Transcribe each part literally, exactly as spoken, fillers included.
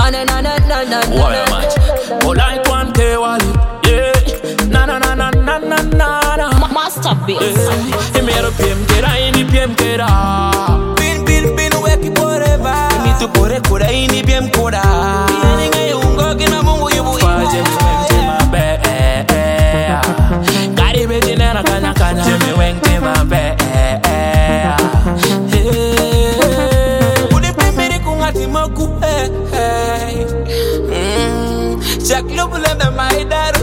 Na na na na na na. Why much? Oh, like one K Wally. Yeah. Na na na na na na na na. Masterpiece. Yeah. Me ero P M kera, ini P M kera. Bin bin bin weki forever. Ni tu pore kura ini P M kura. Ini ngai ungo kina mungu yubu. Faje me wente ma be. Gari be dinera kanya kanya. Me wente ma be. Udi pembere kungati moku. Jack lubule me maidaru.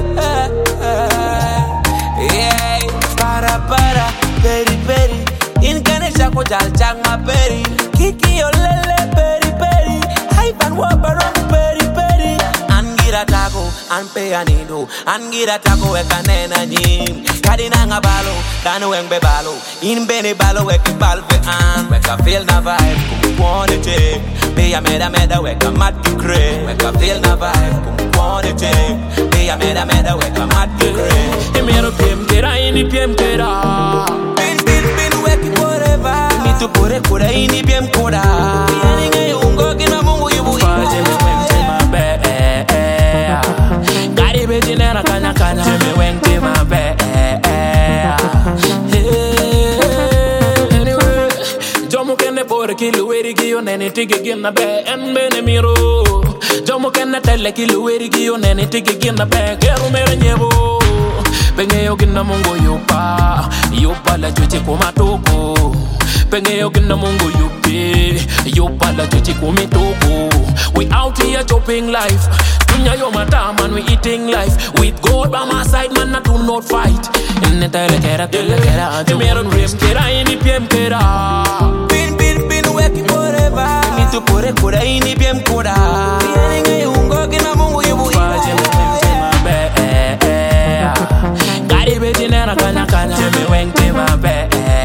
Yeah, para para, peri peri. Inkane shako jal chang ma peri. Kiki yo lele peri peri. Hypan wabaron peri peri. Angira taco, anpe anido. Angira taco e kanena nyim. Kadina nga balo, danu engbe balo. Inbene balo e ki balve an. Weka feel na vibe, kumu wanna take. Be a meda meda weka mat ki kre. Weka feel na vibe, kumu wanna take. Be a meda meda weka mat ki kre. Me ero P M kera, ini P M kera. Bin bin bin weki forever. Ni tu pore kura ini P M kura. Ini ngai ungo kina mungu yubu. Faje me wente ma be. Gari be dinera kanya kanya. Me wente ma be. Anyway, jomo kenne pore kilu weri giyo nene tige gina be. En bene miro. Jomo kenne telle kilu weri giyo nene tige gina be. Keru mere nyebo. Penge yo gina mungo yupa. Yupa la chuchi kumatoko. Penge yo gina mungo yupi. Yupa la chuchi kumitoko. We out here chopping life. Dunya yo matam and we eating life. With God by my side, man, I do not fight. In the tele kera, tele kera. Me ero P M kera, ini P M kera. Bin bin bin weki forever. Ni tu pore kura ini P M kura. Ini ngai ungo kina mungu yubu. Faje me wente ma be. Gari be dinera kanya kanya. Me wente ma be.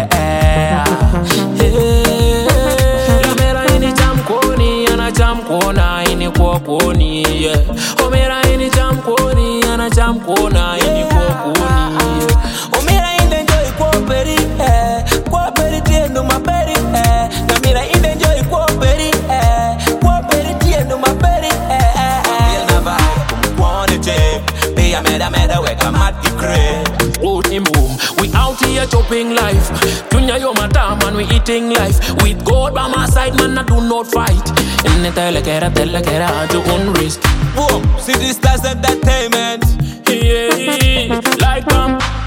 La mera ini jam koni, ana jam kona ini kwa koni. Omera ini jam koni, ana jam kona ini kwa koni. Omera inde enjoy kwa peri, eh. Kwa peri tiendo ma peri, eh. Namira inde enjoy kwa peri, eh. Kwa peri tiendo ma peri, eh. Feel na vibe, kumu wanna take. Be a meda meda weka mat ki kre. We out here chopping life. Dunya yo matam and we eating life. With God by my side, man, I do not fight. In the tele kera, tele kera, at your own risk. Boom, City Stars Entertainment. Yeah, like um.